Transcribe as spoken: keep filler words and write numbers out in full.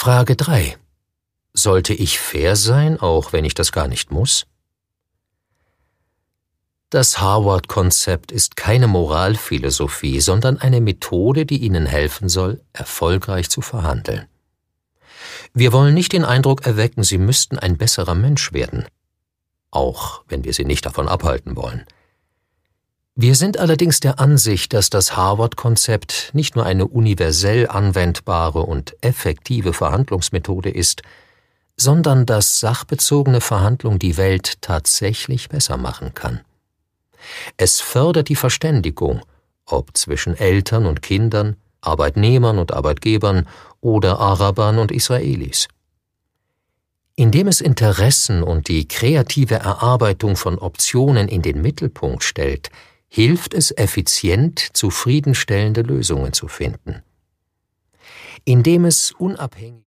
Frage drei. Sollte ich fair sein, auch wenn ich das gar nicht muss? Das Harvard-Konzept ist keine Moralphilosophie, sondern eine Methode, die Ihnen helfen soll, erfolgreich zu verhandeln. Wir wollen nicht den Eindruck erwecken, Sie müssten ein besserer Mensch werden, auch wenn wir Sie nicht davon abhalten wollen. Wir sind allerdings der Ansicht, dass das Harvard-Konzept nicht nur eine universell anwendbare und effektive Verhandlungsmethode ist, sondern dass sachbezogene Verhandlung die Welt tatsächlich besser machen kann. Es fördert die Verständigung, ob zwischen Eltern und Kindern, Arbeitnehmern und Arbeitgebern oder Arabern und Israelis. Indem es Interessen und die kreative Erarbeitung von Optionen in den Mittelpunkt stellt, hilft es effizient, zufriedenstellende Lösungen zu finden. Indem es unabhängig